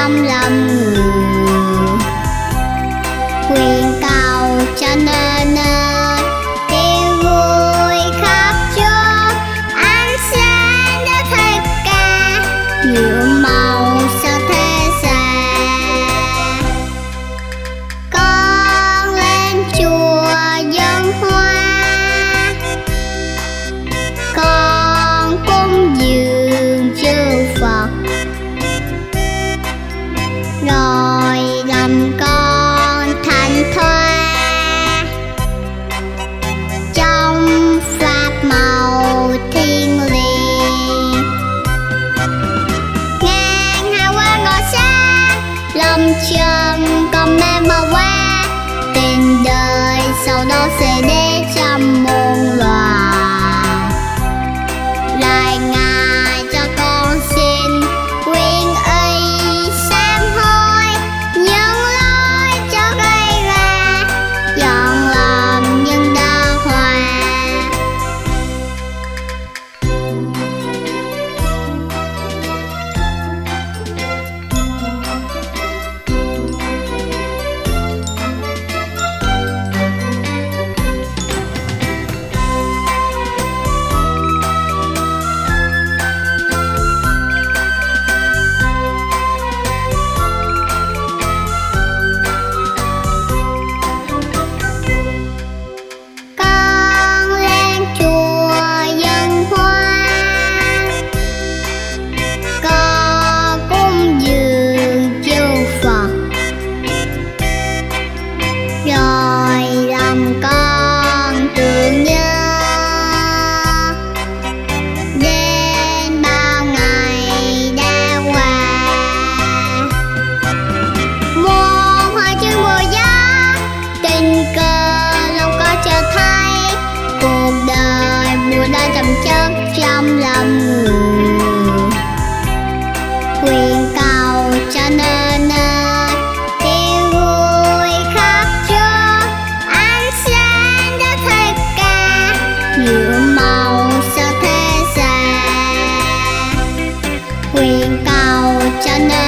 trong lòng người. Nguyện cầu cho nên nơi tiếng vui khắp chốn ánh sáng đã thay ca nhuộm màu sắc thế gian. Con lên chùa dân hoa, con cúng dường chư Phật, rồi lòng con thanh thoát trong pháp màu thiêng liêng. Ngàn hào quang ngọn sáng lòng trầm còn mang màu hoa, tình đời sau đó sẽ đến trong muôn loài. Lại ngài cho con xin nguyện ý sám hối những lỗi cho gây ra, dọn lòng những đau hoa. Con lên chùa dân hoa, con cúng dường chư Phật, rồi lòng con tưởng nhớ đến bao ngày đã qua. Muôn hoa trên mùa gió tình cờ lòng con chợt thấy, cuộc đời mùa đã chậm chất trong lòng người. Nguyện cầu cho nên nơi tiếng vui khắp chốn ánh sáng đã thay ca nhuộm màu sắc thế gian. Nguyện cầu cho nên